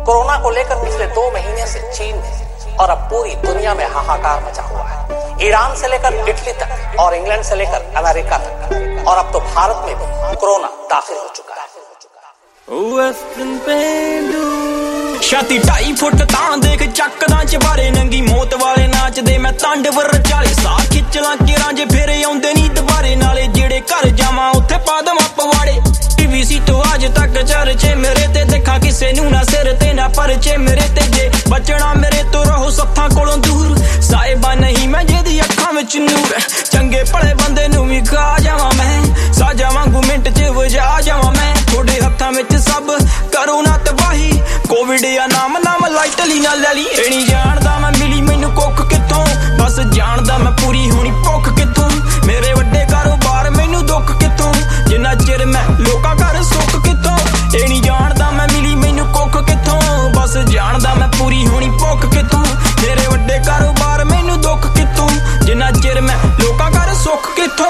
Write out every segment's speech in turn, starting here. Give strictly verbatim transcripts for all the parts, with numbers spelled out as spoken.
Corona को लेकर पिछले दो महीने से चीन में और अब पूरी दुनिया में हाहाकार मचा हुआ है। ईरान से लेकर इटली तक और इंग्लैंड से लेकर अमेरिका तक और अब तो भारत में भी कोरोना दाखिल हो चुका है। छाती ढाई फुट तां देख चकदा चबारे नंगी मौत वाले नाचदे मैं तांडव रचाले साह खिच ला केरां जे फिर आउंदे नी दुबारे नाले जेड़े घर जावां उत्थे पा देवां पवाड़े टीवी सी तो अज तक चर्चे मेरे ते देखा किसे नूं ना सिर ते ना परचे मेरे ते जे बचना मेरे तो रहो सत्थां कोलों दूर साहिबा नहीं मैं जेदी अखां विच नूर चंगे भले बंदे नूं भी खा जावां मैं साजा वांगू मिंट च वजा जावां मैं थोड़े हत्थां विच सब करो ना तबाही कोविड या नाम नाम लाइटली ना ले ली ए नहीं जानदा मैं मिली मैनू कुक कित्थों बस जानदा मैं पूरी होनी भुख कित्थों मेरे वड्डे कारोबार मैनू दुख कित्थों जिन्ना चिर मैं लोकां घर सुख कित्थों ए नहीं जानदा मैं मिली मैनू कुक कित्थों बस जानदा मैं पूरी होनी भुख कित्थों मेरे वड्डे कारोबार मैनू दुख कित्थों जिन्ना चिर मैं लोकां घर सुख कित्थों।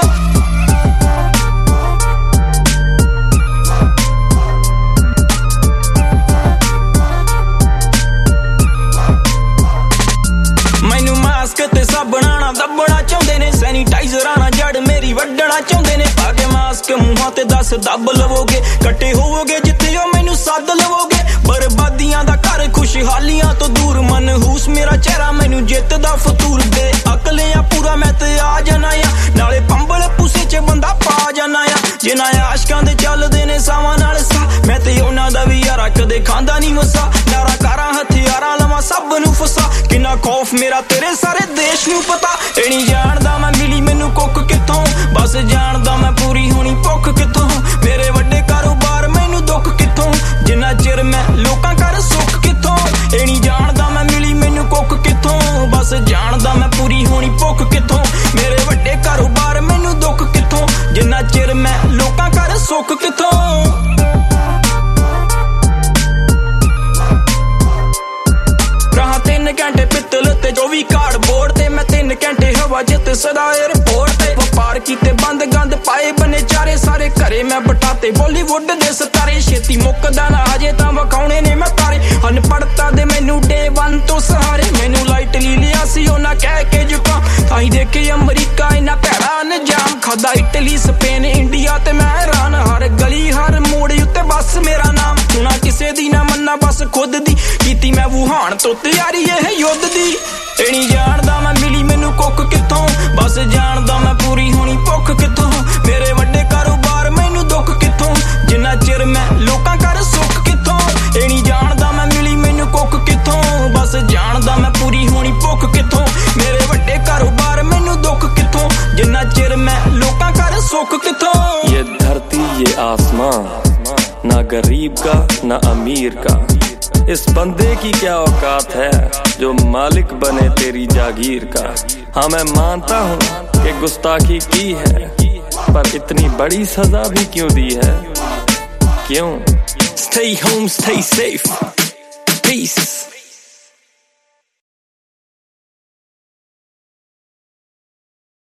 बनाना दबना चाहते ने सैनिटाइजर आना जड़ मेरी वड्डना चाहते ने आगे मास्क मुंहां ते दस दब लवोगे कट्टे होवोगे जिथे हो मैनू सद लवोगे बर्बादियां दा घर खुशहालियां तो दूर मनहूस मेरा चेहरा मैनू जित दा फतूर दे अकले आ पूरा मैं ते आ जाना या नाले पंबल पुसे च बंदा पा जाना या जिन्हां आशकां दे चलदे ने सावां नाल सा मैं ते उन्हां दा भी यारा कदे खांदा नहीं वसा नारा कारां हथियारां लवां सब नू फसा किन्ना खौफ मेरा तेरे सारे देश नू पता ए नहीं जानदा मैं मिली मैनू कुक कित्थों बस जानदा मैं पूरी होनी भुख कित्थों मेरे वड्डे कारोबार मैनू दुख कित्थों जिन्ना चिर मैं लोकां घर सुख कित्थों ए नहीं जानदा मैं मिली मैनू कुक कित्थों बस जानदा मैं पूरी होनी भुख कित्थों मेरे वड्डे कारोबार मैनू दुख कित्थों जिन्ना चिर मैं लोकां घर सुख कित्थों। रहा तीन घंटे पित्तल ते चौबी कार्डबोर्ड ते मैं तीन घंटे हवा जित सदा एयरपोर्ट ते व्यापार कीते बंद गंद पाए बने चारे सारे घरे मैं बटाते बॉलीवुड दे सितारे छेती मुकदा ना अजे तां वखाउने ने मैं तारे अनपढ़ता दे मैनू डे वन तो सहारे मैनू लाइट ली लिया सी ओना कह के जुका ताई देखे अमरीका इना भैड़ा निजाम खादा इटली स्पेन इंडिया ते मैं हैरान हर गली हर मोड़ उत्ते बस मेरा नाम सुना किसे दी ना मन्ना बस खुद दी कीती मैं वुहान तो तैयारी है युद्ध दी ए नहीं जानदा मैं मिली मैनू कुक कित्थों बस जानदा मैं पूरी होनी भुख कित्थों मेरे वड्डे कारोबार मैनू दुख कित्थों जिन्ना चिर मैं लोकां घर सुख कित्थों ए नहीं जानदा मैं मिली मैनू कुक कित्थों बस जानदा मैं पूरी होनी भुख कित्थों मेरे वड्डे कारोबार मैनू दुख कित्थों जिन्ना चिर मैं लोकां घर सुख कित्थों। ये धरती ये आसमां ना गरीब का ना अमीर का इस बंदे की क्या औकात है जो मालिक बने तेरी जागीर का। हाँ मैं मानता हूँ कि गुस्ताखी की है पर इतनी बड़ी सजा भी क्यों दी है क्यों। Stay home, stay safe. Peace.